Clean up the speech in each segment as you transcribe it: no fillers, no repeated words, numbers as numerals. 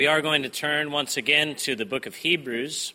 We are going to turn once again to the book of Hebrews.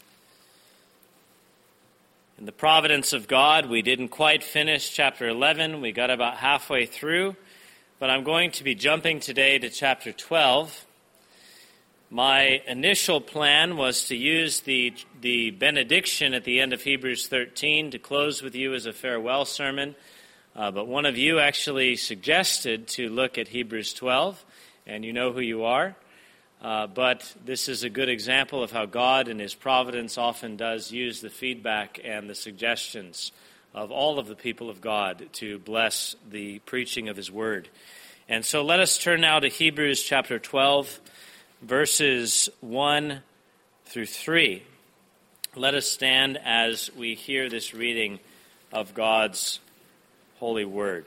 In the providence of God, we didn't quite finish chapter 11. We got about halfway through, but I'm going to be jumping today to chapter 12. My initial plan was to use the benediction at the end of Hebrews 13 to close with you as a farewell sermon, but one of you actually suggested to look at Hebrews 12, and you know who you are. But this is a good example of how God in His providence often does use the feedback and the suggestions of all of the people of God to bless the preaching of His Word. And so let us turn now to Hebrews chapter 12, verses 1 through 3. Let us stand as we hear this reading of God's holy Word.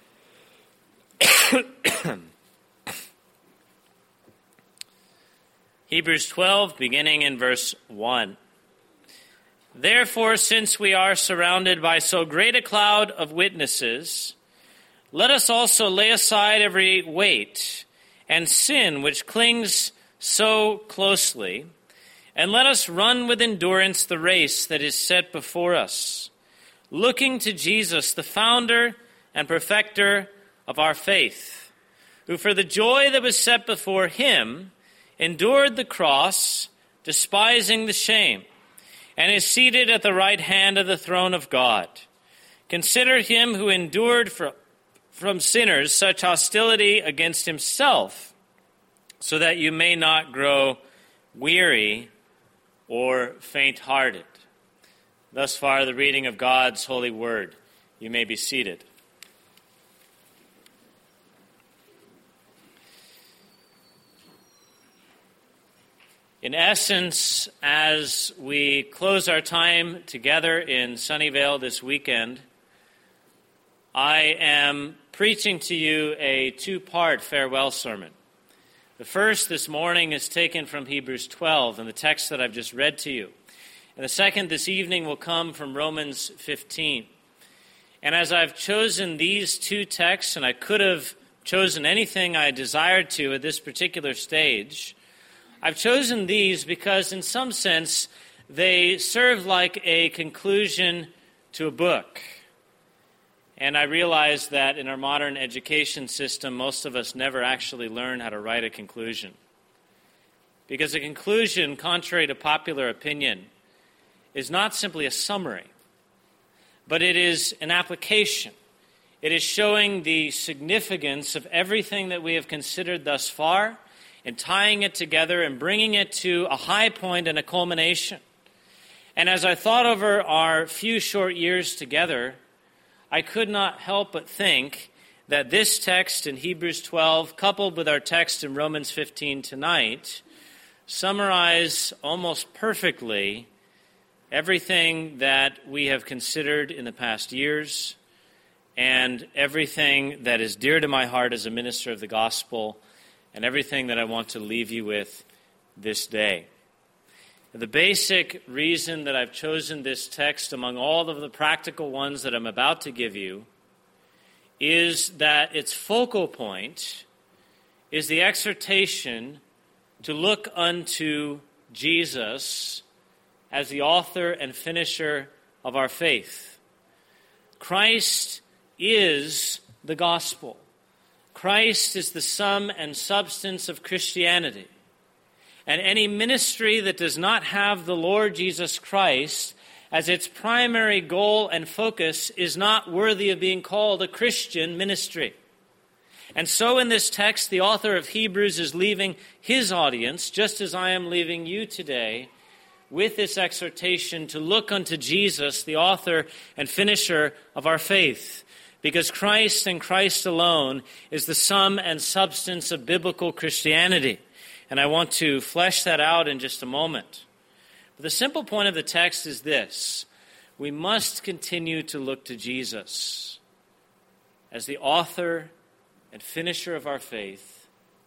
Hebrews 12, beginning in verse 1. Therefore, since we are surrounded by so great a cloud of witnesses, let us also lay aside every weight and sin which clings so closely, and let us run with endurance the race that is set before us, looking to Jesus, the founder and perfecter of our faith, who for the joy that was set before Him endured the cross, despising the shame, and is seated at the right hand of the throne of God. Consider Him who endured from sinners such hostility against Himself, so that you may not grow weary or faint-hearted. Thus far, the reading of God's holy word. You may be seated. In essence, as we close our time together in Sunnyvale this weekend, I am preaching to you a two-part farewell sermon. The first this morning is taken from Hebrews 12 and the text that I've just read to you. And the second this evening will come from Romans 15. And as I've chosen these two texts, and I could have chosen anything I desired to at this particular stage, I've chosen these because in some sense they serve like a conclusion to a book. And I realize that in our modern education system, most of us never actually learn how to write a conclusion. Because a conclusion, contrary to popular opinion, is not simply a summary, but it is an application. It is showing the significance of everything that we have considered thus far, and tying it together and bringing it to a high point and a culmination. And as I thought over our few short years together, I could not help but think that this text in Hebrews 12, coupled with our text in Romans 15 tonight, summarize almost perfectly everything that we have considered in the past years and everything that is dear to my heart as a minister of the gospel and everything that I want to leave you with this day. The basic reason that I've chosen this text among all of the practical ones that I'm about to give you is that its focal point is the exhortation to look unto Jesus as the author and finisher of our faith. Christ is the gospel. Christ is the sum and substance of Christianity. And any ministry that does not have the Lord Jesus Christ as its primary goal and focus is not worthy of being called a Christian ministry. And so in this text, the author of Hebrews is leaving his audience, just as I am leaving you today, with this exhortation to look unto Jesus, the author and finisher of our faith. Because Christ and Christ alone is the sum and substance of biblical Christianity. And I want to flesh that out in just a moment. But the simple point of the text is this: we must continue to look to Jesus as the author and finisher of our faith,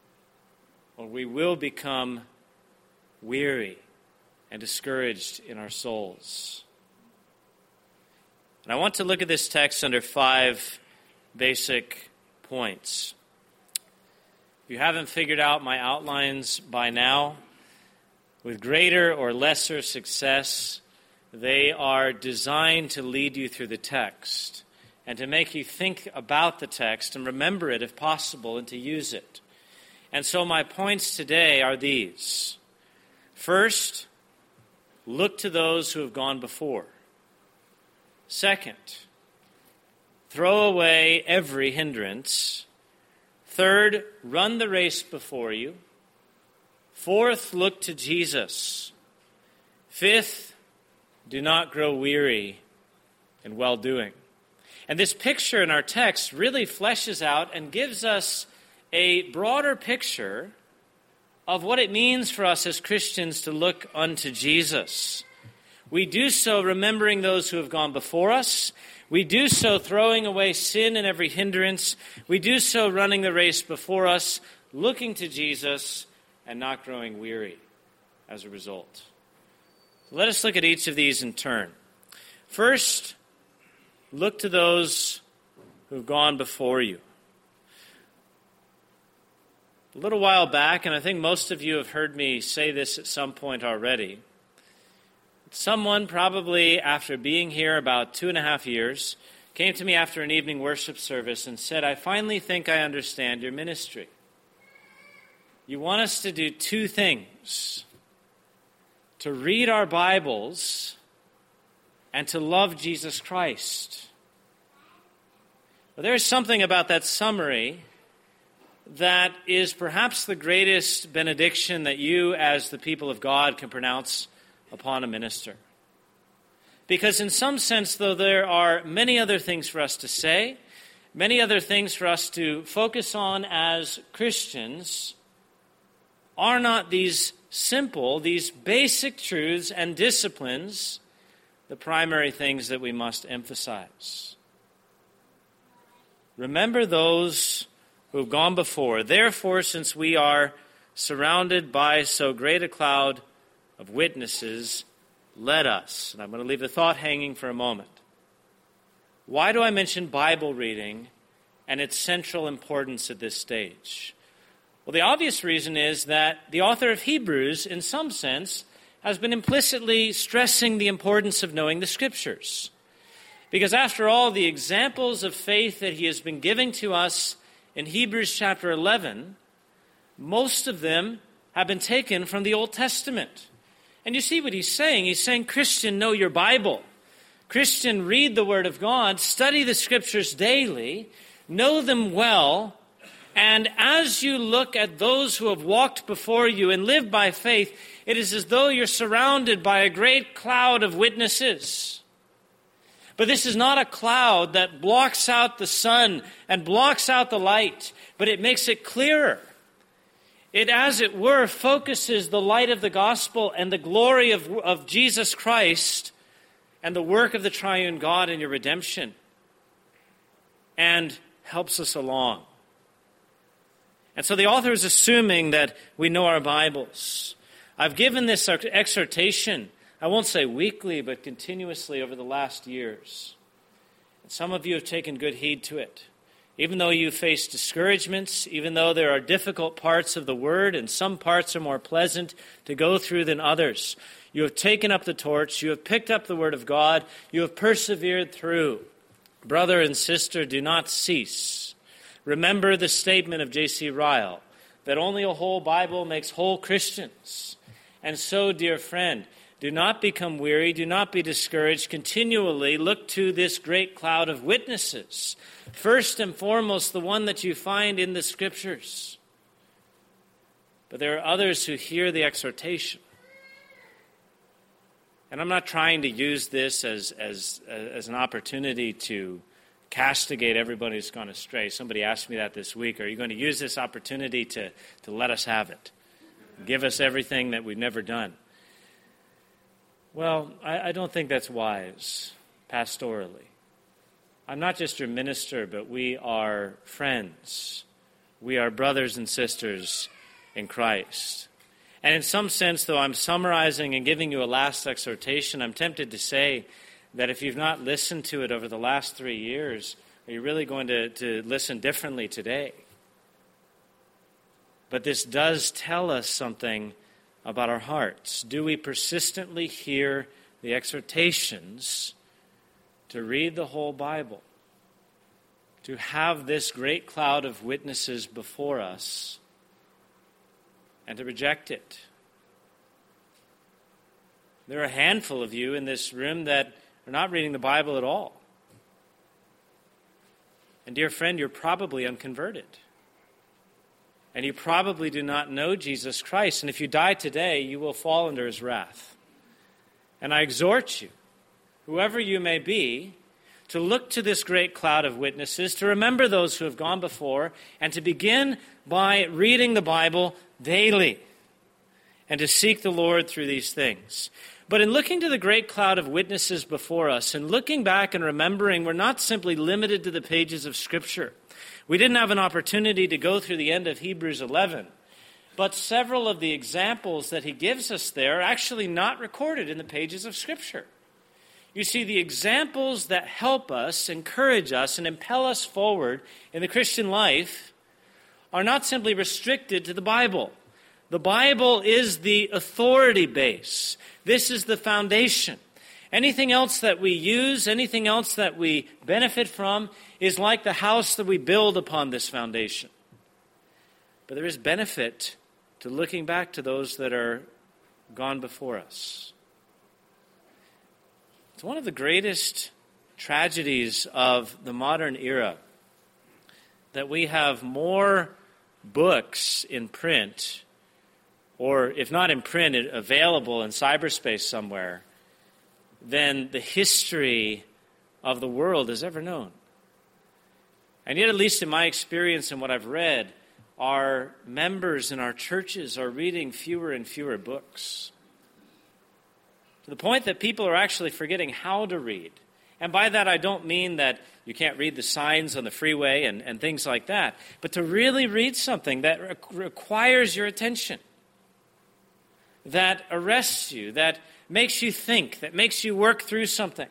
or we will become weary and discouraged in our souls. And I want to look at this text under 5 basic points. If you haven't figured out my outlines by now, with greater or lesser success, they are designed to lead you through the text and to make you think about the text and remember it if possible and to use it. And so my points today are these. First, look to those who have gone before. Second, throw away every hindrance. Third, run the race before you. Fourth, look to Jesus. Fifth, do not grow weary in well-doing. And this picture in our text really fleshes out and gives us a broader picture of what it means for us as Christians to look unto Jesus. We do so remembering those who have gone before us. We do so throwing away sin and every hindrance. We do so running the race before us, looking to Jesus and not growing weary as a result. Let us look at each of these in turn. First, look to those who have gone before you. A little while back, and I think most of you have heard me say this at some point already, someone probably after being here about 2.5 years came to me after an evening worship service and said, I finally think I understand your ministry. You want us to do two things: to read our Bibles and to love Jesus Christ. Well, there's something about that summary that is perhaps the greatest benediction that you as the people of God can pronounce upon a minister. Because in some sense, though, there are many other things for us to say, many other things for us to focus on as Christians, are not these simple, these basic truths and disciplines the primary things that we must emphasize? Remember those who have gone before. Therefore, since we are surrounded by so great a cloud of witnesses, let us. And I'm going to leave the thought hanging for a moment. Why do I mention Bible reading and its central importance at this stage? Well, the obvious reason is that the author of Hebrews, in some sense, has been implicitly stressing the importance of knowing the Scriptures. Because after all, the examples of faith that he has been giving to us in Hebrews chapter 11, most of them have been taken from the Old Testament. And you see what he's saying. He's saying, Christian, know your Bible. Christian, read the Word of God, study the Scriptures daily, know them well, and as you look at those who have walked before you and live by faith, it is as though you're surrounded by a great cloud of witnesses. But this is not a cloud that blocks out the sun and blocks out the light, but it makes it clearer. It, as it were, focuses the light of the gospel and the glory of Jesus Christ and the work of the triune God in your redemption, and helps us along. And so the author is assuming that we know our Bibles. I've given this exhortation, I won't say weekly, but continuously over the last years. And some of you have taken good heed to it. Even though you face discouragements, even though there are difficult parts of the Word, and some parts are more pleasant to go through than others, you have taken up the torch, you have picked up the Word of God, you have persevered through. Brother and sister, do not cease. Remember the statement of J.C. Ryle, that only a whole Bible makes whole Christians. And so, dear friend, do not become weary, do not be discouraged. Continually look to this great cloud of witnesses. First and foremost, the one that you find in the Scriptures. But there are others who hear the exhortation. And I'm not trying to use this as an opportunity to castigate everybody who's gone astray. Somebody asked me that this week. Are you going to use this opportunity to let us have it? Give us everything that we've never done? Well, I don't think that's wise, pastorally. I'm not just your minister, but we are friends. We are brothers and sisters in Christ. And in some sense, though I'm summarizing and giving you a last exhortation, I'm tempted to say that if you've not listened to it over the last 3 years, are you really going to listen differently today? But this does tell us something about our hearts. Do we persistently hear the exhortations to read the whole Bible, to have this great cloud of witnesses before us, and to reject it? There are a handful of you in this room that are not reading the Bible at all. And dear friend, you're probably unconverted. And you probably do not know Jesus Christ. And if you die today, you will fall under his wrath. And I exhort you, whoever you may be, to look to this great cloud of witnesses, to remember those who have gone before, and to begin by reading the Bible daily, and to seek the Lord through these things. But in looking to the great cloud of witnesses before us, and looking back and remembering, we're not simply limited to the pages of Scripture. We didn't have an opportunity to go through the end of Hebrews 11, but several of the examples that he gives us there are actually not recorded in the pages of Scripture. You see, the examples that help us, encourage us, and impel us forward in the Christian life are not simply restricted to the Bible. The Bible is the authority base. This is the foundation. Anything else that we use, anything else that we benefit from, is like the house that we build upon this foundation. But there is benefit to looking back to those that are gone before us. It's one of the greatest tragedies of the modern era that we have more books in print, or if not in print, available in cyberspace somewhere, than the history of the world has ever known. And yet, at least in my experience and what I've read, our members in our churches are reading fewer and fewer books, to the point that people are actually forgetting how to read. And by that, I don't mean that you can't read the signs on the freeway and things like that, but to really read something that requires your attention, that arrests you, that makes you think, that makes you work through something.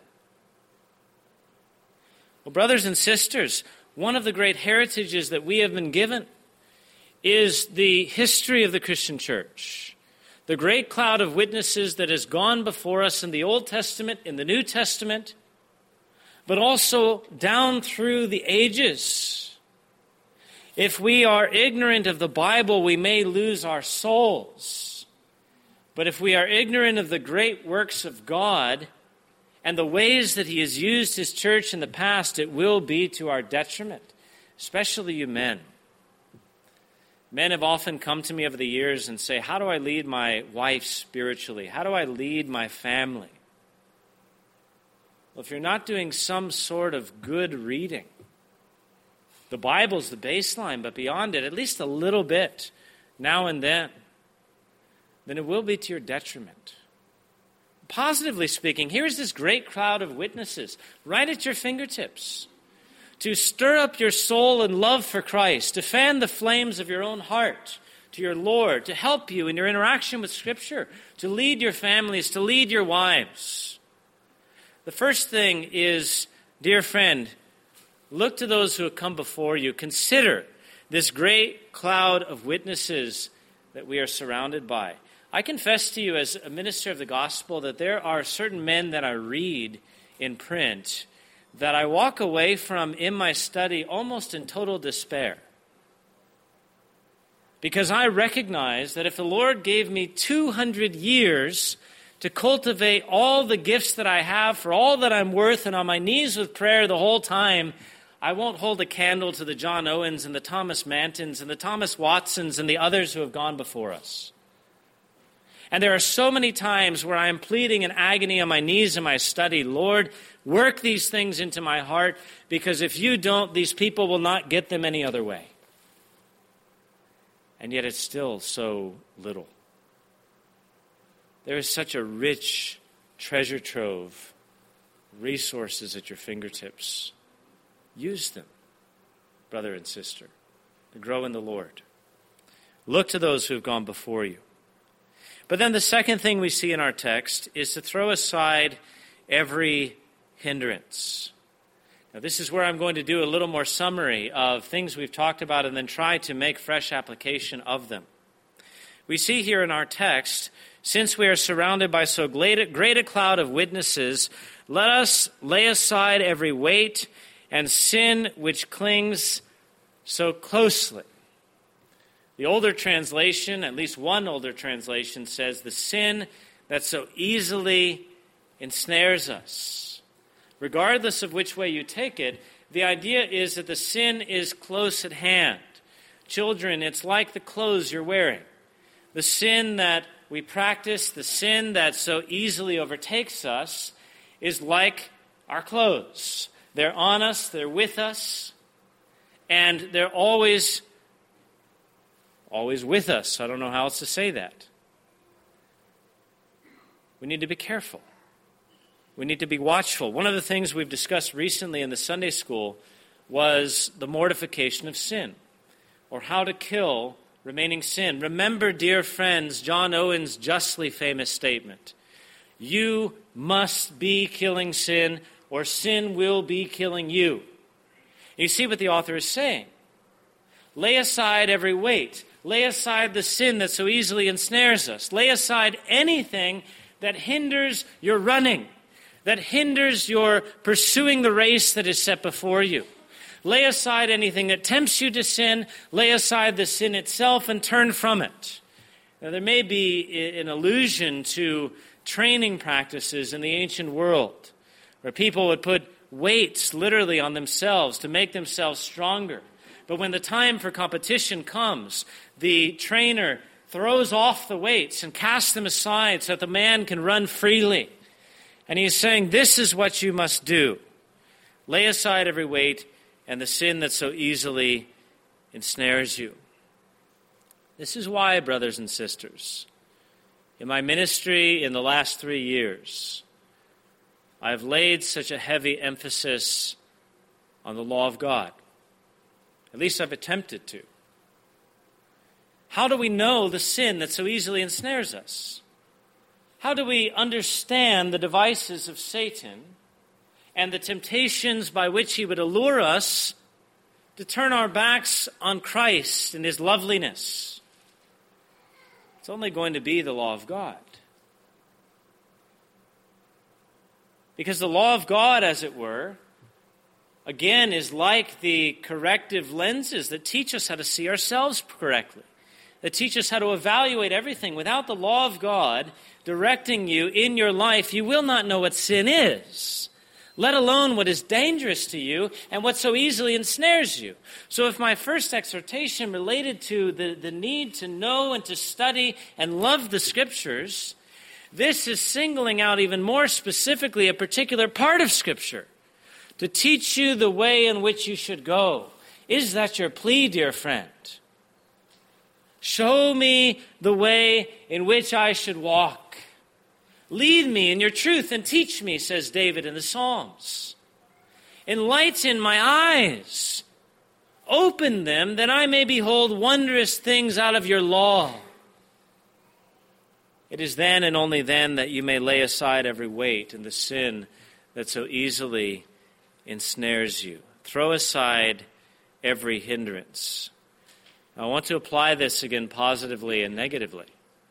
Well, brothers and sisters, one of the great heritages that we have been given is the history of the Christian church. The great cloud of witnesses that has gone before us in the Old Testament, in the New Testament, but also down through the ages. If we are ignorant of the Bible, we may lose our souls. But if we are ignorant of the great works of God and the ways that he has used his church in the past, it will be to our detriment, especially you men. Men have often come to me over the years and say, how do I lead my wife spiritually? How do I lead my family? Well, if you're not doing some sort of good reading, the Bible's the baseline, but beyond it, at least a little bit, now and then it will be to your detriment. Positively speaking, here's this great cloud of witnesses right at your fingertips to stir up your soul in love for Christ, to fan the flames of your own heart to your Lord, to help you in your interaction with Scripture, to lead your families, to lead your wives. The first thing is, dear friend, look to those who have come before you. Consider this great cloud of witnesses that we are surrounded by. I confess to you as a minister of the gospel that there are certain men that I read in print that I walk away from in my study almost in total despair. Because I recognize that if the Lord gave me 200 years to cultivate all the gifts that I have for all that I'm worth and on my knees with prayer the whole time, I won't hold a candle to the John Owens and the Thomas Mantons and the Thomas Watsons and the others who have gone before us. And there are so many times where I am pleading in agony on my knees in my study, Lord, work these things into my heart, because if you don't, these people will not get them any other way. And yet it's still so little. There is such a rich treasure trove, resources at your fingertips. Use them, brother and sister, to grow in the Lord. Look to those who have gone before you. But then the second thing we see in our text is to throw aside every hindrance. Now, this is where I'm going to do a little more summary of things we've talked about and then try to make fresh application of them. We see here in our text, since we are surrounded by so great a cloud of witnesses, let us lay aside every weight and sin which clings so closely. The older translation, at least one older translation, says the sin that so easily ensnares us. Regardless of which way you take it, the idea is that the sin is close at hand. Children, it's like the clothes you're wearing. The sin that we practice, the sin that so easily overtakes us, is like our clothes. They're on us, they're with us, and they're always with us. I don't know how else to say that. We need to be careful. We need to be watchful. One of the things we've discussed recently in the Sunday school was the mortification of sin, or how to kill remaining sin. Remember, dear friends, John Owen's justly famous statement. You must be killing sin, or sin will be killing you. You see what the author is saying. Lay aside every weight. Lay aside the sin that so easily ensnares us. Lay aside anything that hinders your running, that hinders your pursuing the race that is set before you. Lay aside anything that tempts you to sin. Lay aside the sin itself and turn from it. Now, there may be an allusion to training practices in the ancient world, where people would put weights literally on themselves to make themselves stronger. But when the time for competition comes, the trainer throws off the weights and casts them aside so that the man can run freely. And he's saying, this is what you must do. Lay aside every weight and the sin that so easily ensnares you. This is why, brothers and sisters, in my ministry in the last 3 years, I have laid such a heavy emphasis on the law of God. At least I've attempted to. How do we know the sin that so easily ensnares us? How do we understand the devices of Satan and the temptations by which he would allure us to turn our backs on Christ and his loveliness? It's only going to be the law of God. Because the law of God, as it were, again, is like the corrective lenses that teach us how to see ourselves correctly, that teach us how to evaluate everything. Without the law of God directing you in your life, you will not know what sin is, let alone what is dangerous to you and what so easily ensnares you. So if my first exhortation related to the need to know and to study and love the Scriptures, this is singling out even more specifically a particular part of Scripture to teach you the way in which you should go. Is that your plea, dear friend? Show me the way in which I should walk. Lead me in your truth and teach me, says David in the Psalms. Enlighten my eyes. Open them that I may behold wondrous things out of your law. It is then and only then that you may lay aside every weight and the sin that so easily ensnares you. Throw aside every hindrance. I want to apply this again positively and negatively.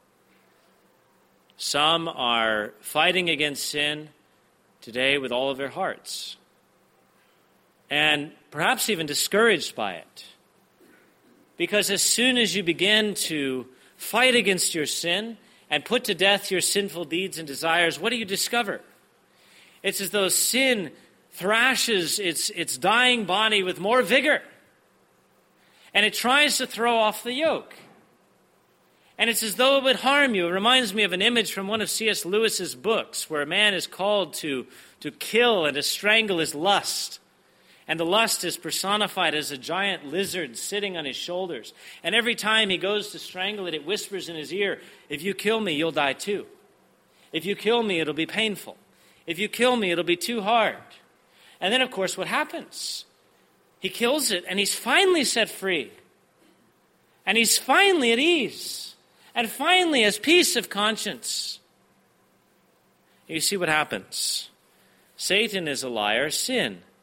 Some are fighting against sin today with all of their hearts, and perhaps even discouraged by it. Because as soon as you begin to fight against your sin and put to death your sinful deeds and desires, what do you discover? It's as though sin thrashes its dying body with more vigor. And it tries to throw off the yoke. And it's as though it would harm you. It reminds me of an image from one of C.S. Lewis's books where a man is called to kill and to strangle his lust. And the lust is personified as a giant lizard sitting on his shoulders. And every time he goes to strangle it, it whispers in his ear, if you kill me, you'll die too. If you kill me, it'll be painful. If you kill me, it'll be too hard. And then, of course, what happens? He kills it, and he's finally set free. And he's finally at ease. And finally has peace of conscience. You see what happens. Satan is a liar. Sin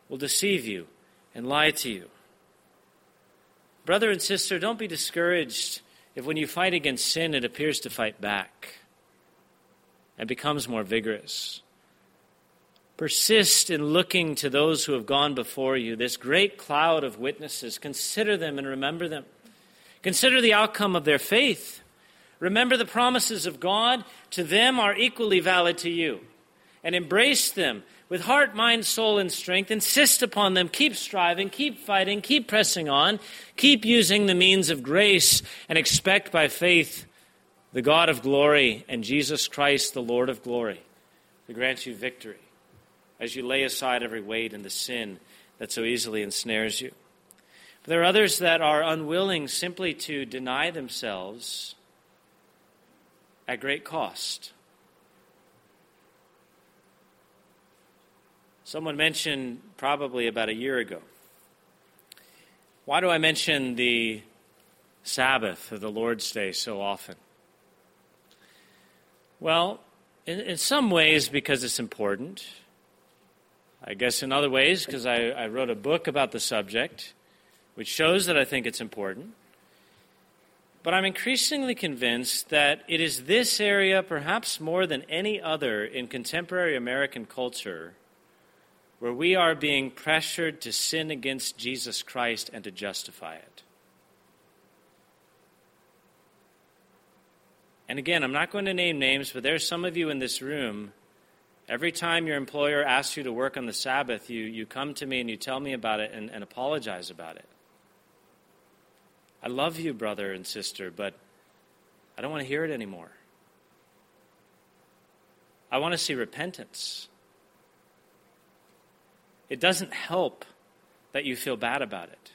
will deceive you and lie to you. Brother and sister, don't be discouraged if when you fight against sin, it appears to fight back and becomes more vigorous. Persist in looking to those who have gone before you, this great cloud of witnesses. Consider them and remember them. Consider the outcome of their faith. Remember the promises of God to them are equally valid to you. And embrace them with heart, mind, soul, and strength. Insist upon them. Keep striving, keep fighting, keep pressing on. Keep using the means of grace and expect by faith the God of glory and Jesus Christ, the Lord of glory, to grant you victory as you lay aside every weight and the sin that so easily ensnares you. But there are others that are unwilling simply to deny themselves at great cost. Someone mentioned probably about a year ago, why do I mention the Sabbath or the Lord's Day so often? Well, in some ways because it's important. I guess in other ways because I wrote a book about the subject, which shows that I think it's important. But I'm increasingly convinced that it is this area, perhaps more than any other in contemporary American culture, where we are being pressured to sin against Jesus Christ and to justify it. And again, I'm not going to name names, but there's some of you in this room, every time your employer asks you to work on the Sabbath, you come to me and you tell me about it and apologize about it. I love you, brother and sister, but I don't want to hear it anymore. I want to see repentance. It doesn't help that you feel bad about it.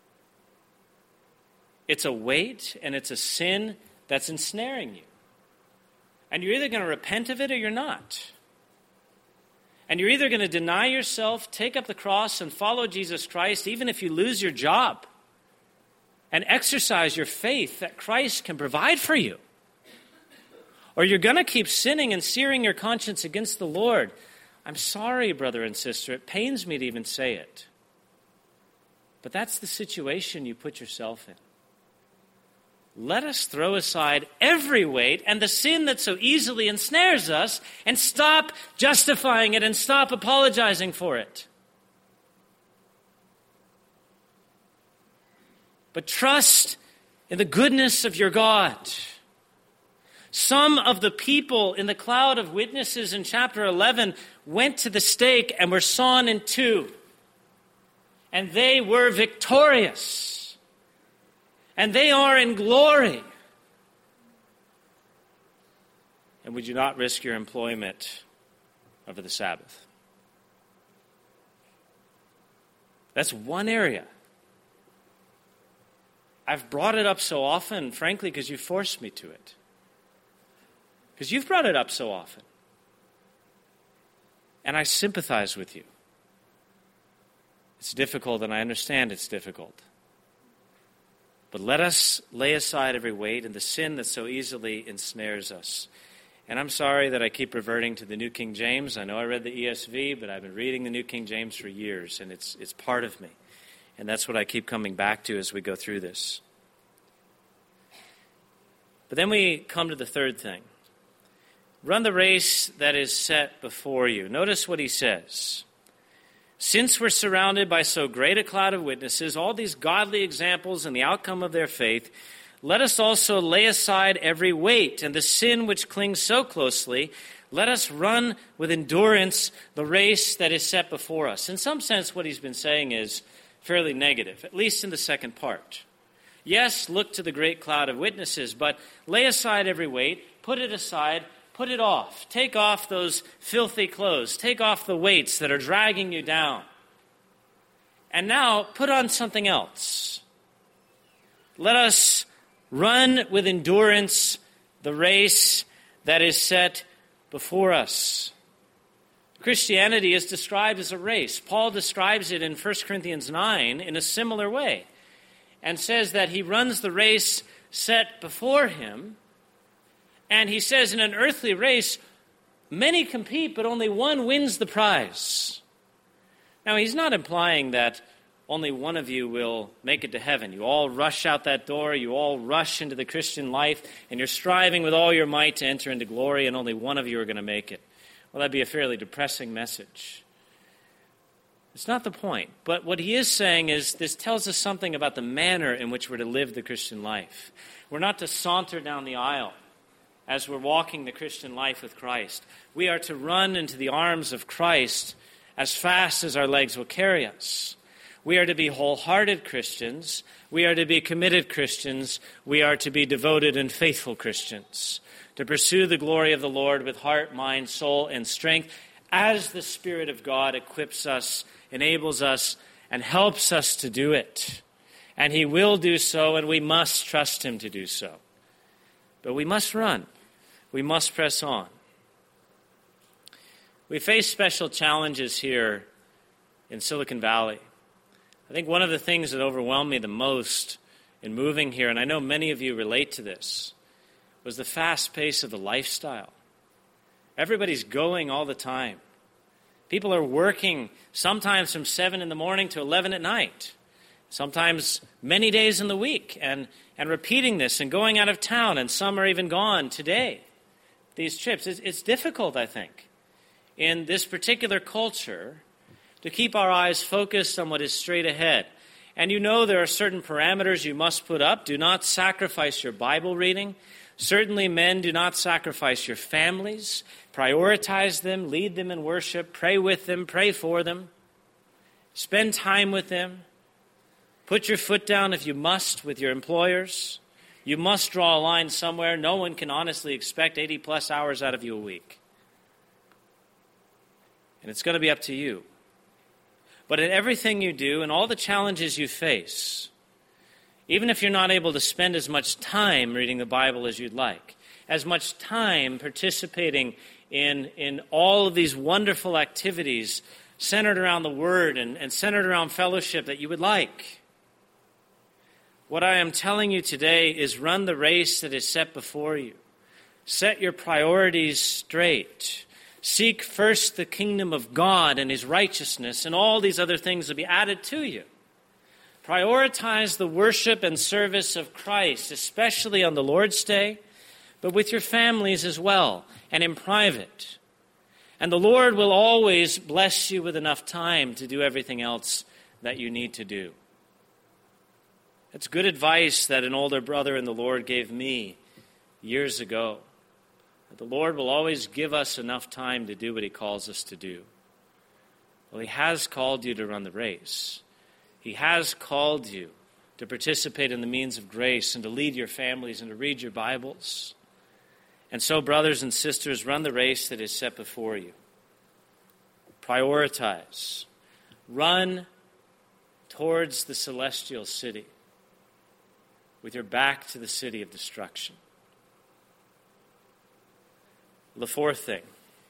It's a weight and it's a sin that's ensnaring you. And you're either going to repent of it or you're not. And you're either going to deny yourself, take up the cross, and follow Jesus Christ, even if you lose your job, and exercise your faith that Christ can provide for you. Or you're going to keep sinning and searing your conscience against the Lord. I'm sorry, brother and sister, it pains me to even say it. But that's the situation you put yourself in. Let us throw aside every weight and the sin that so easily ensnares us and stop justifying it and stop apologizing for it. But trust in the goodness of your God. Some of the people in the cloud of witnesses in chapter 11 went to the stake and were sawn in two. And they were victorious. And they are in glory. And would you not risk your employment over the Sabbath? That's one area. I've brought it up so often, frankly, because you forced me to it. Because you've brought it up so often. And I sympathize with you. It's difficult, and I understand it's difficult. But let us lay aside every weight and the sin that so easily ensnares us. And I'm sorry that I keep reverting to the New King James. I know I read the ESV, but I've been reading the New King James for years, and it's part of me. And that's what I keep coming back to as we go through this. But then we come to the third thing. Run the race that is set before you. Notice what he says. Since we're surrounded by so great a cloud of witnesses, all these godly examples and the outcome of their faith, let us also lay aside every weight and the sin which clings so closely. Let us run with endurance the race that is set before us. In some sense, what he's been saying is fairly negative, at least in the second part. Yes, look to the great cloud of witnesses, but lay aside every weight, put it aside, put it off. Take off those filthy clothes. Take off the weights that are dragging you down. And now put on something else. Let us run with endurance the race that is set before us. Christianity is described as a race. Paul describes it in 1 Corinthians 9 in a similar way and says that he runs the race set before him. And he says in an earthly race, many compete, but only one wins the prize. Now, he's not implying that only one of you will make it to heaven. You all rush out that door, you all rush into the Christian life, and you're striving with all your might to enter into glory, and only one of you are going to make it. Well, that'd be a fairly depressing message. It's not the point. But what he is saying is this tells us something about the manner in which we're to live the Christian life. We're not to saunter down the aisle as we're walking the Christian life with Christ. We are to run into the arms of Christ as fast as our legs will carry us. We are to be wholehearted Christians. We are to be committed Christians. We are to be devoted and faithful Christians, to pursue the glory of the Lord with heart, mind, soul, and strength as the Spirit of God equips us, enables us, and helps us to do it. And he will do so, and we must trust him to do so. But we must run. We must press on. We face special challenges here in Silicon Valley. I think one of the things that overwhelmed me the most in moving here, and I know many of you relate to this, was the fast pace of the lifestyle. Everybody's going all the time. People are working sometimes from 7 in the morning to 11 at night, sometimes many days in the week, and repeating this and going out of town, and some are even gone today. These trips, it's difficult, I think, in this particular culture to keep our eyes focused on what is straight ahead. And you know there are certain parameters you must put up. Do not sacrifice your Bible reading. Certainly, men, do not sacrifice your families. Prioritize them, lead them in worship, pray with them, pray for them. Spend time with them. Put your foot down if you must with your employers. You must draw a line somewhere. No one can honestly expect 80-plus hours out of you a week. And it's going to be up to you. But in everything you do and all the challenges you face, even if you're not able to spend as much time reading the Bible as you'd like, as much time participating in all of these wonderful activities centered around the Word and centered around fellowship that you would like, what I am telling you today is run the race that is set before you. Set your priorities straight. Seek first the kingdom of God and his righteousness, and all these other things will be added to you. Prioritize the worship and service of Christ, especially on the Lord's Day, but with your families as well, and in private. And the Lord will always bless you with enough time to do everything else that you need to do. It's good advice that an older brother in the Lord gave me years ago. The Lord will always give us enough time to do what he calls us to do. Well, he has called you to run the race. He has called you to participate in the means of grace and to lead your families and to read your Bibles. And so, brothers and sisters, run the race that is set before you. Prioritize. Run towards the celestial city with your back to the city of destruction. The fourth thing,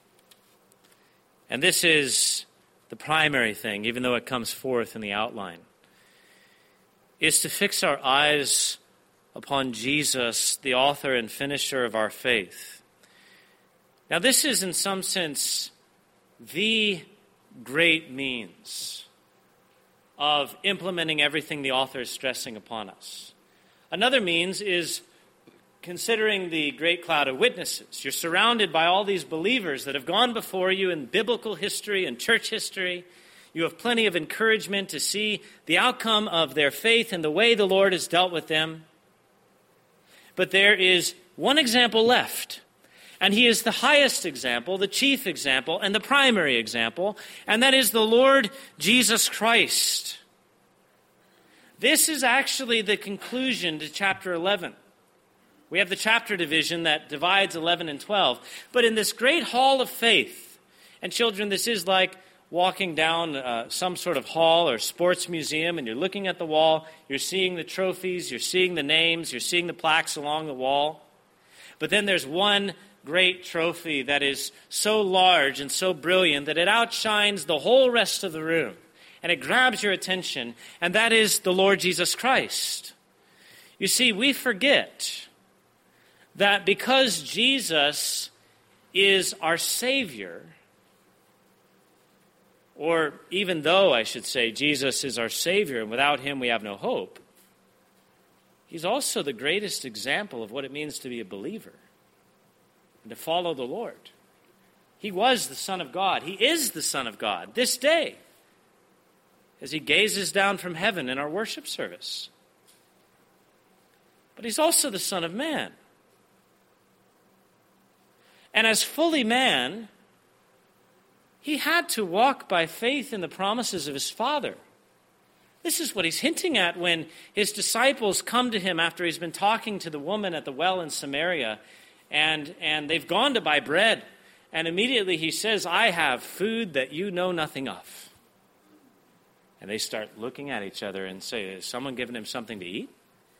and this is the primary thing, even though it comes forth in the outline, is to fix our eyes upon Jesus, the author and finisher of our faith. Now, this is in some sense the great means of implementing everything the author is stressing upon us. Another means is considering the great cloud of witnesses. You're surrounded by all these believers that have gone before you in biblical history and church history. You have plenty of encouragement to see the outcome of their faith and the way the Lord has dealt with them. But there is one example left, and he is the highest example, the chief example, and the primary example, and that is the Lord Jesus Christ. This is actually the conclusion to chapter 11. We have the chapter division that divides 11 and 12. But in this great hall of faith, and children, this is like walking down some sort of hall or sports museum, and you're looking at the wall, you're seeing the trophies, you're seeing the names, you're seeing the plaques along the wall. But then there's one great trophy that is so large and so brilliant that it outshines the whole rest of the room, and it grabs your attention, and that is the Lord Jesus Christ. You see, we forget that because Jesus is our Savior, or even though, I should say, Jesus is our Savior and without him we have no hope, he's also the greatest example of what it means to be a believer and to follow the Lord. He was the Son of God. He is the Son of God this day as he gazes down from heaven in our worship service. But he's also the Son of Man. And as fully man, he had to walk by faith in the promises of his Father. This is what he's hinting at when his disciples come to him after he's been talking to the woman at the well in Samaria, and they've gone to buy bread. And immediately he says, I have food that you know nothing of. And they start looking at each other and say, has someone given him something to eat?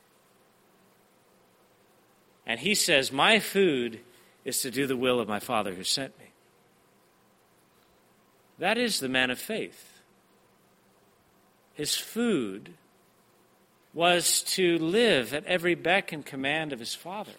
And he says, my food is to do the will of my Father who sent me. That is the man of faith. His food was to live at every beck and command of his Father.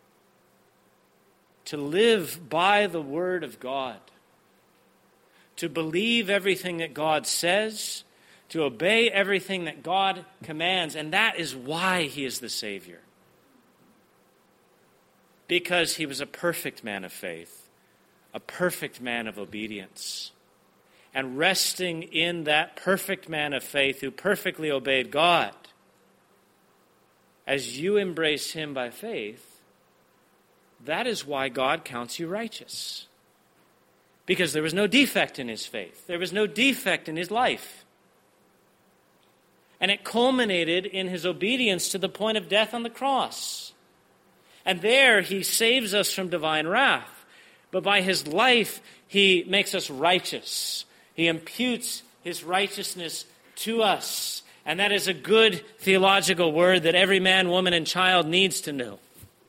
To live by the word of God. To believe everything that God says. To obey everything that God commands. And that is why he is the Savior. Because he was a perfect man of faith. A perfect man of obedience. And resting in that perfect man of faith who perfectly obeyed God, as you embrace him by faith, that is why God counts you righteous. Because there was no defect in his faith. There was no defect in his life. And it culminated in his obedience to the point of death on the cross. And there he saves us from divine wrath. But by his life, he makes us righteous. He imputes his righteousness to us. And that is a good theological word that every man, woman, and child needs to know.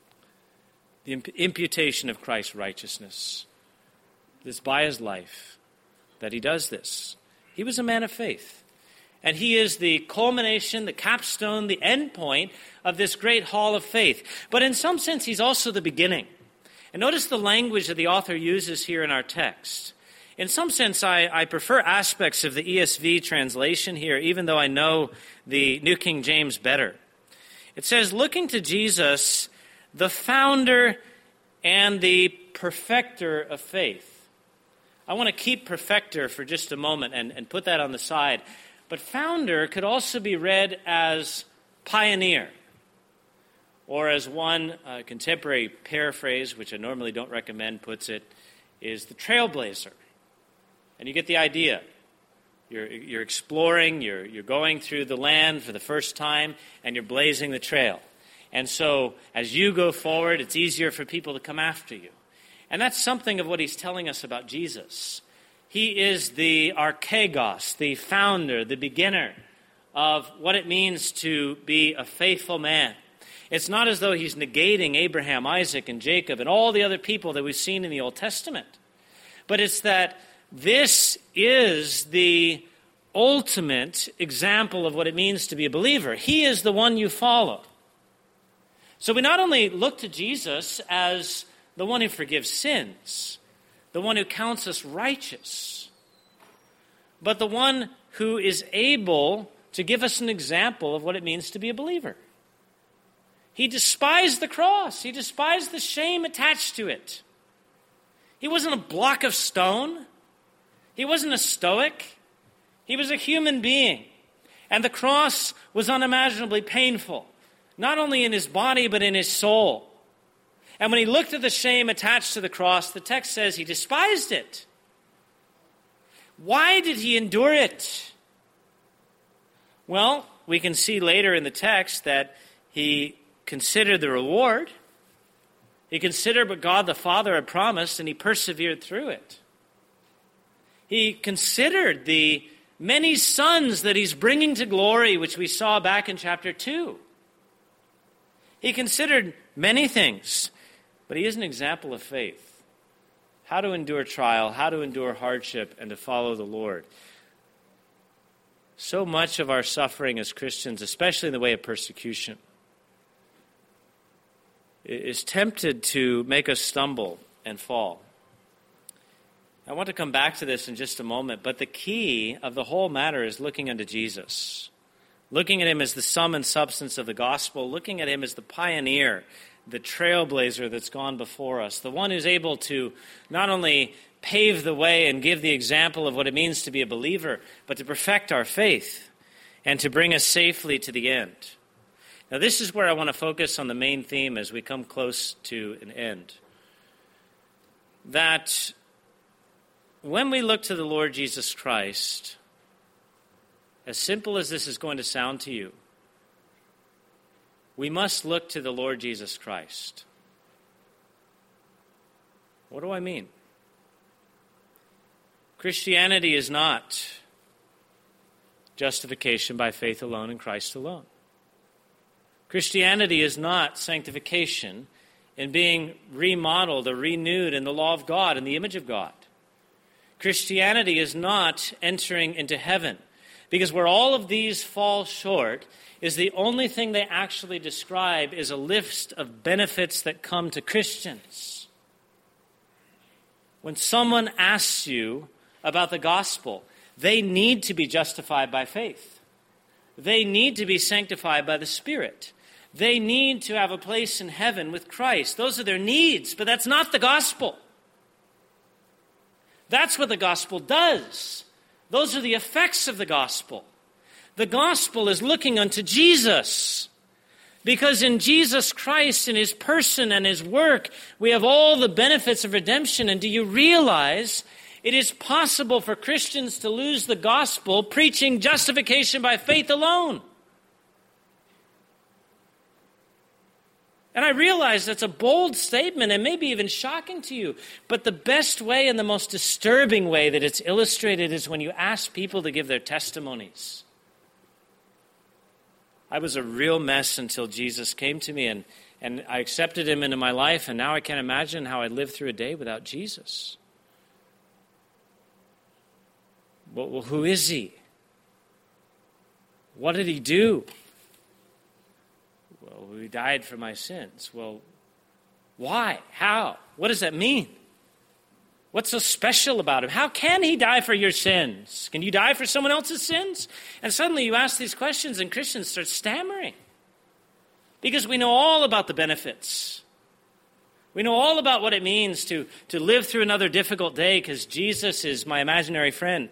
The imputation of Christ's righteousness. It's by his life that he does this. He was a man of faith. And he is the culmination, the capstone, the end point of this great hall of faith. But in some sense, he's also the beginning. And notice the language that the author uses here in our text. In some sense, I prefer aspects of the ESV translation here, even though I know the New King James better. It says, looking to Jesus, the founder and the perfecter of faith. I want to keep perfecter for just a moment and put that on the side. But founder could also be read as pioneer. Or as one contemporary paraphrase, which I normally don't recommend, puts it, is the trailblazer. And you get the idea. You're exploring, you're going through the land for the first time, and you're blazing the trail. And so, as you go forward, it's easier for people to come after you. And that's something of what he's telling us about Jesus. He is the archegos, the founder, the beginner of what it means to be a faithful man. It's not as though he's negating Abraham, Isaac, and Jacob, and all the other people that we've seen in the Old Testament. But it's that this is the ultimate example of what it means to be a believer. He is the one you follow. So we not only look to Jesus as the one who forgives sins, the one who counts us righteous, but the one who is able to give us an example of what it means to be a believer. He despised the cross. He despised the shame attached to it. He wasn't a block of stone. He wasn't a stoic. He was a human being. And the cross was unimaginably painful, not only in his body, but in his soul. And when he looked at the shame attached to the cross, the text says he despised it. Why did he endure it? Well, we can see later in the text that he considered the reward. He considered what God the Father had promised, and he persevered through it. He considered the many sons that he's bringing to glory, which we saw back in chapter 2. He considered many things, but he is an example of faith. How to endure trial, how to endure hardship, and to follow the Lord. So much of our suffering as Christians, especially in the way of persecution, is tempted to make us stumble and fall. I want to come back to this in just a moment, but the key of the whole matter is looking unto Jesus. Looking at him as the sum and substance of the gospel, looking at him as the pioneer, the trailblazer that's gone before us, the one who's able to not only pave the way and give the example of what it means to be a believer, but to perfect our faith and to bring us safely to the end. Now, this is where I want to focus on the main theme as we come close to an end. That when we look to the Lord Jesus Christ, as simple as this is going to sound to you, we must look to the Lord Jesus Christ. What do I mean? Christianity is not justification by faith alone in Christ alone. Christianity is not sanctification in being remodeled or renewed in the law of God, in the image of God. Christianity is not entering into heaven, because where all of these fall short is the only thing they actually describe is a list of benefits that come to Christians. When someone asks you about the gospel, they need to be justified by faith. They need to be sanctified by the Spirit. They need to have a place in heaven with Christ. Those are their needs, but that's not the gospel. That's what the gospel does. Those are the effects of the gospel. The gospel is looking unto Jesus. Because in Jesus Christ, in his person and his work, we have all the benefits of redemption. And do you realize it is possible for Christians to lose the gospel preaching justification by faith alone? And I realize that's a bold statement and maybe even shocking to you. But the best way and the most disturbing way that it's illustrated is when you ask people to give their testimonies. I was a real mess until Jesus came to me and I accepted him into my life, and now I can't imagine how I'd live through a day without Jesus. Well, who is he? What did he do? Well, he died for my sins. Well, why? How? What does that mean? What's so special about him? How can he die for your sins? Can you die for someone else's sins? And suddenly you ask these questions and Christians start stammering. Because we know all about the benefits. We know all about what it means to live through another difficult day because Jesus is my imaginary friend.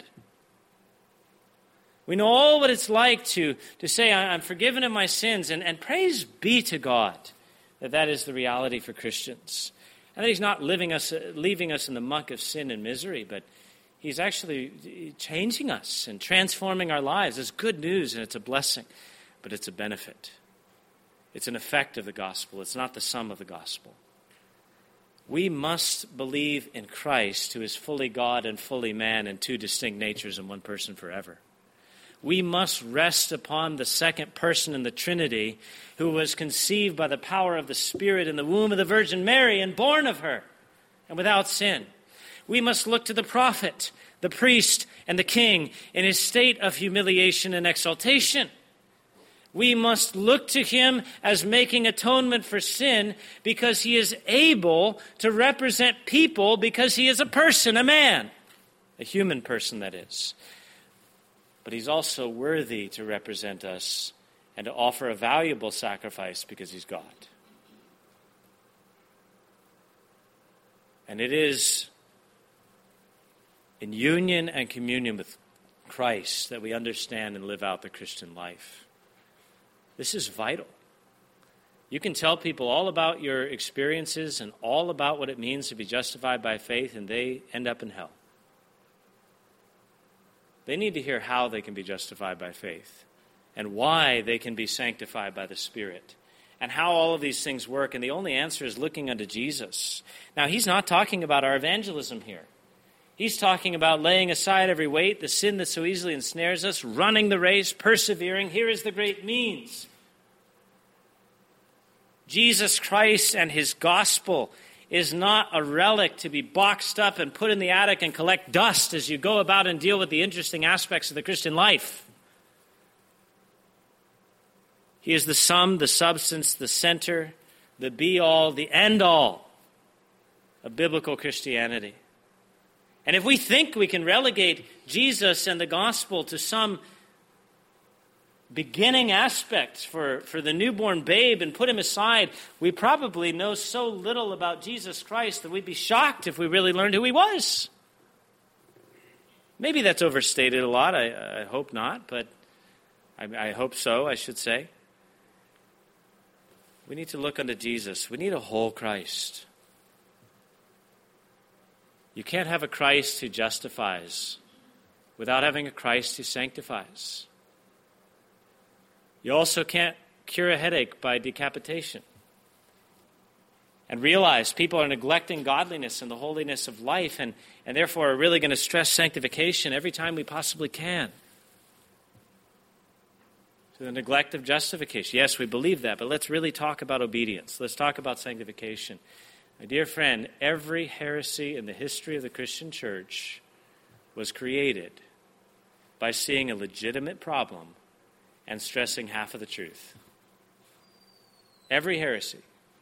We know all what it's like to say, I'm forgiven of my sins. And praise be to God that is the reality for Christians. And that he's not leaving us in the muck of sin and misery, but he's actually changing us and transforming our lives. It's good news and it's a blessing, but it's a benefit. It's an effect of the gospel. It's not the sum of the gospel. We must believe in Christ, who is fully God and fully man in two distinct natures in one person forever. We must rest upon the second person in the Trinity, who was conceived by the power of the Spirit in the womb of the Virgin Mary and born of her and without sin. We must look to the prophet, the priest, and the king in his state of humiliation and exaltation. We must look to him as making atonement for sin because he is able to represent people because he is a person, a man, a human person, that is. But he's also worthy to represent us and to offer a valuable sacrifice because he's God. And it is in union and communion with Christ that we understand and live out the Christian life. This is vital. You can tell people all about your experiences and all about what it means to be justified by faith, and they end up in hell. They need to hear how they can be justified by faith and why they can be sanctified by the Spirit and how all of these things work. And the only answer is looking unto Jesus. Now, he's not talking about our evangelism here. He's talking about laying aside every weight, the sin that so easily ensnares us, running the race, persevering. Here is the great means. Jesus Christ and his gospel is not a relic to be boxed up and put in the attic and collect dust as you go about and deal with the interesting aspects of the Christian life. He is the sum, the substance, the center, the be-all, the end-all of biblical Christianity. And if we think we can relegate Jesus and the gospel to some beginning aspects for the newborn babe and put him aside, we probably know so little about Jesus Christ that we'd be shocked if we really learned who he was. Maybe that's overstated a lot. I hope not, but I hope so, I should say. We need to look unto Jesus. We need a whole Christ. You can't have a Christ who justifies without having a Christ who sanctifies. You also can't cure a headache by decapitation. And realize people are neglecting godliness and the holiness of life and therefore are really going to stress sanctification every time we possibly can. To the neglect of justification. Yes, we believe that, but let's really talk about obedience. Let's talk about sanctification. My dear friend, every heresy in the history of the Christian church was created by seeing a legitimate problem and stressing half of the truth. Every heresy.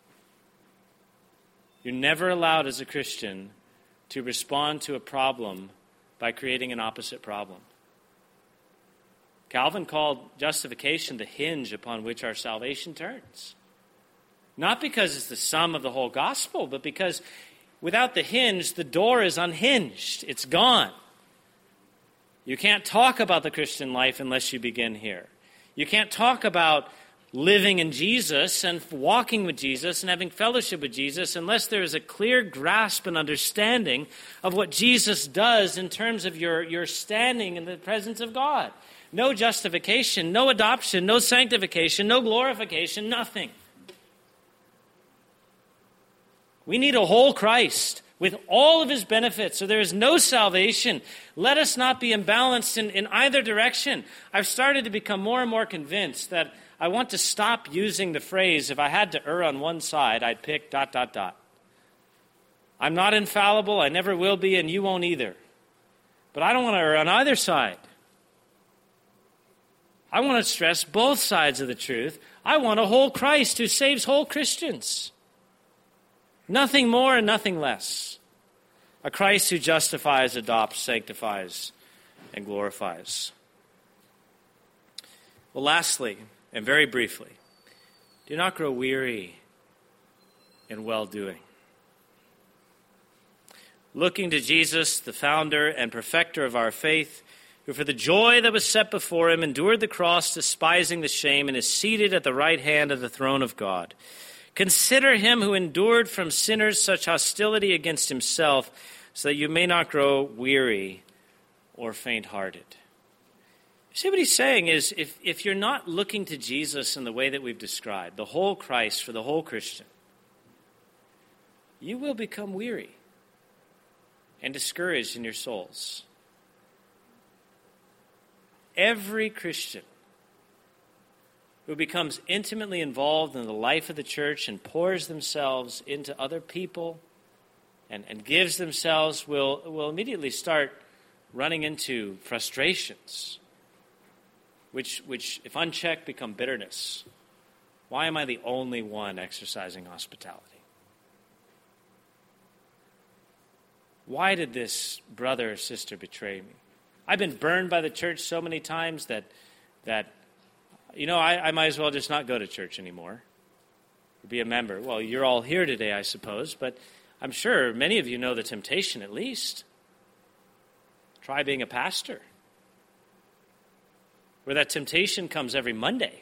You're never allowed as a Christian to respond to a problem by creating an opposite problem. Calvin called justification the hinge upon which our salvation turns. Not because it's the sum of the whole gospel, but because without the hinge, the door is unhinged. It's gone. You can't talk about the Christian life unless you begin here. You can't talk about living in Jesus and walking with Jesus and having fellowship with Jesus unless there is a clear grasp and understanding of what Jesus does in terms of your standing in the presence of God. No justification, no adoption, no sanctification, no glorification, nothing. We need a whole Christ with all of his benefits, so there is no salvation. Let us not be imbalanced in either direction. I've started to become more and more convinced that I want to stop using the phrase, if I had to err on one side, I'd pick ... I'm not infallible, I never will be, and you won't either. But I don't want to err on either side. I want to stress both sides of the truth. I want a whole Christ who saves whole Christians. Nothing more and nothing less. A Christ who justifies, adopts, sanctifies, and glorifies. Well, lastly, and very briefly, do not grow weary in well-doing. Looking to Jesus, the founder and perfecter of our faith, who for the joy that was set before him endured the cross, despising the shame, and is seated at the right hand of the throne of God. Consider him who endured from sinners such hostility against himself, so that you may not grow weary or faint-hearted. You see what he's saying is, if you're not looking to Jesus in the way that we've described, the whole Christ for the whole Christian, you will become weary and discouraged in your souls. Every Christian who becomes intimately involved in the life of the church and pours themselves into other people and gives themselves will immediately start running into frustrations, which, if unchecked, become bitterness. Why am I the only one exercising hospitality? Why did this brother or sister betray me? I've been burned by the church so many times that I might as well just not go to church anymore or be a member. Well, you're all here today, I suppose, but I'm sure many of you know the temptation at least. Try being a pastor, where that temptation comes every Monday.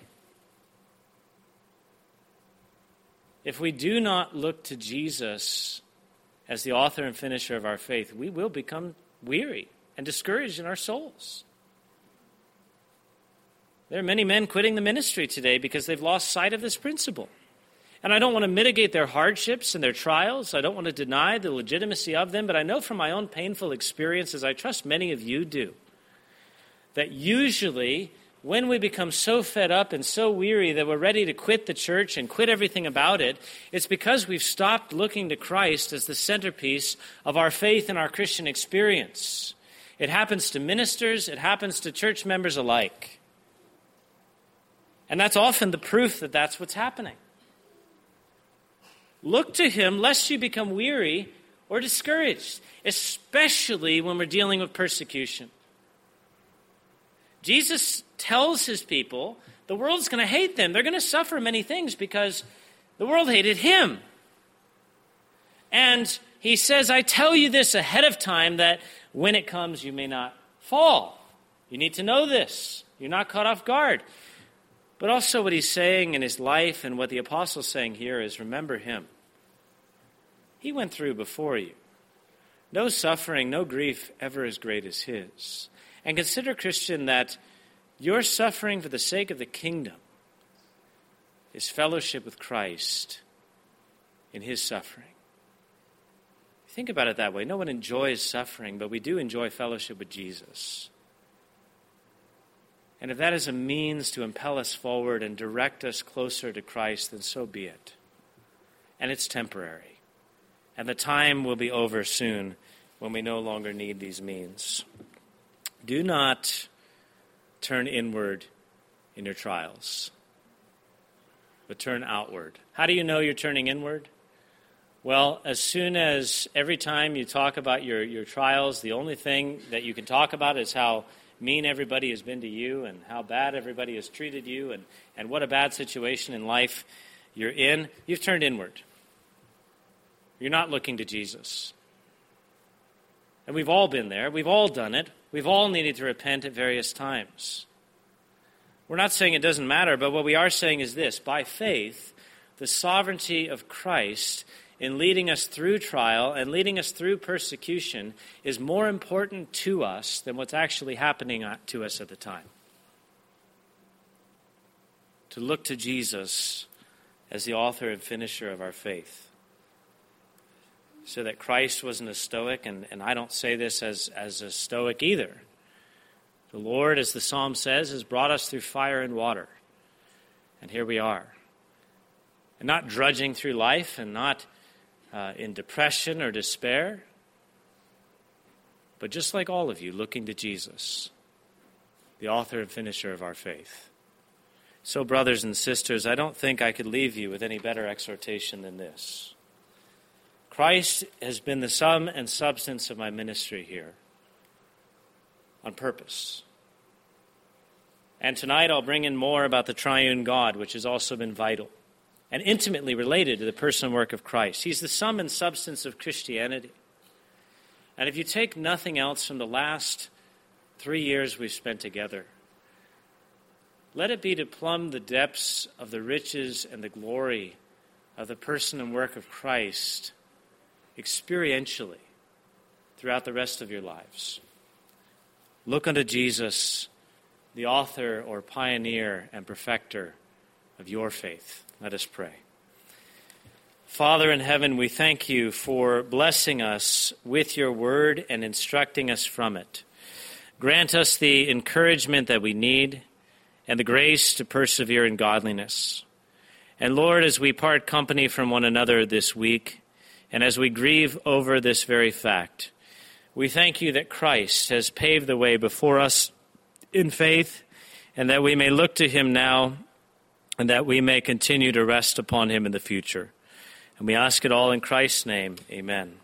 If we do not look to Jesus as the author and finisher of our faith, we will become weary and discouraged in our souls. There are many men quitting the ministry today because they've lost sight of this principle. And I don't want to mitigate their hardships and their trials. I don't want to deny the legitimacy of them, but I know from my own painful experiences, I trust many of you do, that usually when we become so fed up and so weary that we're ready to quit the church and quit everything about it, it's because we've stopped looking to Christ as the centerpiece of our faith and our Christian experience. It happens to ministers, it happens to church members alike. And that's often the proof that that's what's happening. Look to him lest you become weary or discouraged, especially when we're dealing with persecution. Jesus tells his people the world's going to hate them. They're going to suffer many things because the world hated him. And he says, I tell you this ahead of time that when it comes, you may not fall. You need to know this. You're not caught off guard. But also what he's saying in his life and what the apostle's saying here is remember him. He went through before you. No suffering, no grief ever as great as his. And consider, Christian, that your suffering for the sake of the kingdom is fellowship with Christ in his suffering. Think about it that way. No one enjoys suffering, but we do enjoy fellowship with Jesus. And if that is a means to impel us forward and direct us closer to Christ, then so be it. And it's temporary. And the time will be over soon when we no longer need these means. Do not turn inward in your trials, but turn outward. How do you know you're turning inward? Well, as soon as every time you talk about your trials, the only thing that you can talk about is how mean everybody has been to you and how bad everybody has treated you and what a bad situation in life you're in, you've turned inward. You're not looking to Jesus. And we've all been there. We've all done it. We've all needed to repent at various times. We're not saying it doesn't matter, but what we are saying is this. By faith, the sovereignty of Christ in leading us through trial and leading us through persecution is more important to us than what's actually happening to us at the time. To look to Jesus as the author and finisher of our faith. So that Christ wasn't a Stoic, and I don't say this as a Stoic either. The Lord, as the psalm says, has brought us through fire and water. And here we are. And not drudging through life and not in depression or despair, but just like all of you, looking to Jesus, the author and finisher of our faith. So, brothers and sisters, I don't think I could leave you with any better exhortation than this. Christ has been the sum and substance of my ministry here on purpose. And tonight I'll bring in more about the triune God, which has also been vital and intimately related to the person and work of Christ. He's the sum and substance of Christianity. And if you take nothing else from the last 3 years we've spent together, let it be to plumb the depths of the riches and the glory of the person and work of Christ experientially throughout the rest of your lives. Look unto Jesus, the author or pioneer and perfecter of your faith. Let us pray. Father in heaven, we thank you for blessing us with your word and instructing us from it. Grant us the encouragement that we need and the grace to persevere in godliness. And Lord, as we part company from one another this week, and as we grieve over this very fact, we thank you that Christ has paved the way before us in faith, and that we may look to him now, and that we may continue to rest upon him in the future. And we ask it all in Christ's name. Amen.